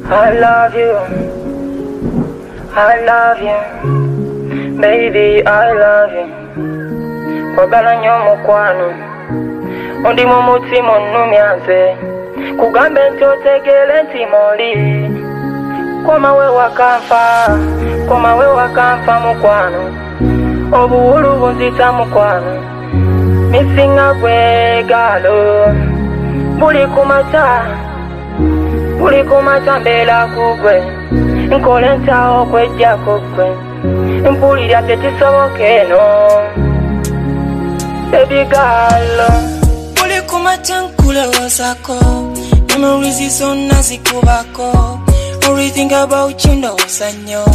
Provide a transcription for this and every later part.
I love you, I love you, baby, I love you. Kwagala nyo mukwano, ondi mumutima nnumyanze, kugambe nti otegele nti moli. Koma we wakanfa mukwano, obuwulu bunzita mukwano, misinga gwegalo, buli kumata mbela kugwe, nkole ntaho kwejja kugwe, mpulira tekisoboke no, baby girl. Buli kumata nkulowozako, memories zonna zikubako, only think about you ndowooza nnyo.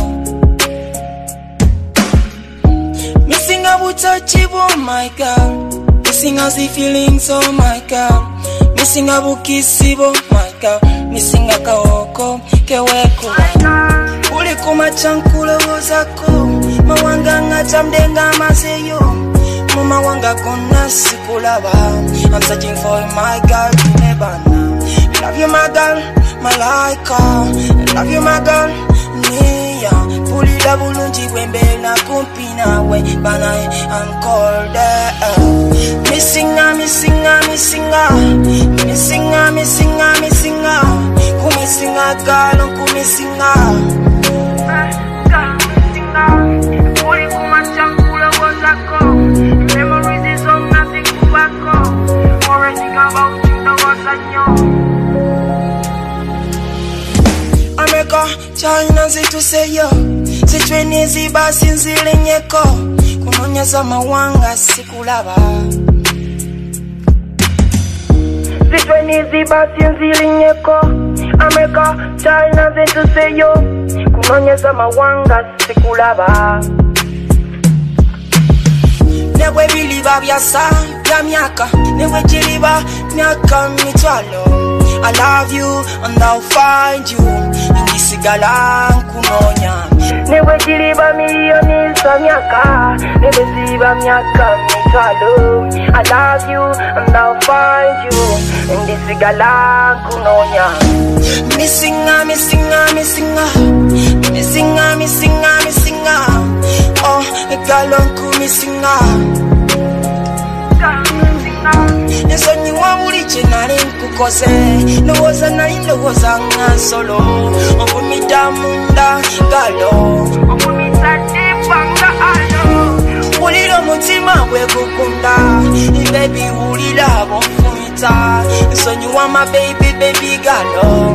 Missing about touch, oh my God, missing as the feelings, oh my God, missing about kiss, oh my God, missing a kaoko keweko. Buli kumata nkulowozako, mawanga ngatamdenga maseyo, mama wanga kona sikulaba. I'm searching for my girl to never know. Love you my girl, Malaika, love you my girl, Nia. Pulila bulungi wembela kumpina we, bana I'm cold. Missinga, kumisinga girl, kumisinga. Buli kumata nkulowozako, memories zonna zikubako, always think about you ndowooza nnyo. America, China zituseyo, zitweni ziba sinzilenyeko, kunonyeza mawanga sikulaba. Zitweni ziba sinzilenyeko, America, China zituseyo, kunonyeza mawanga sikulaba. Newe biliba byasa bya myaka, newe jiliba myaka mitwalo. I love you and I'll find you. Indisigala kunonya. Newe jiliba milioni za myaka, newe ziba myaka mitwalo. I love you and I'll find you. Indisigala kunonya. Missinga. Oh, galonku missinga. Nsonyi wabuli chenali nkukose, ndowooza nali ndowooza nga solo, okumita munda galo, okumita dipa nga alo. Wulira omutima gwegukunda, baby wulira bonfumita, nsonyi wama baby galo.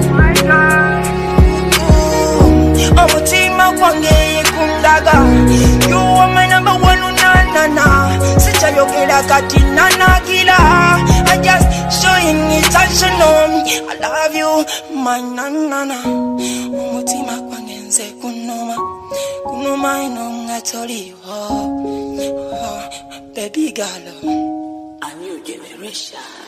Omutima gwange yekundaga, you are my number one, na. Sichayogera kati nanagila, I just showing attention on me. I love you, my nana. Omutima gwange nze kunoma inonga toliho, baby girl. A new generation.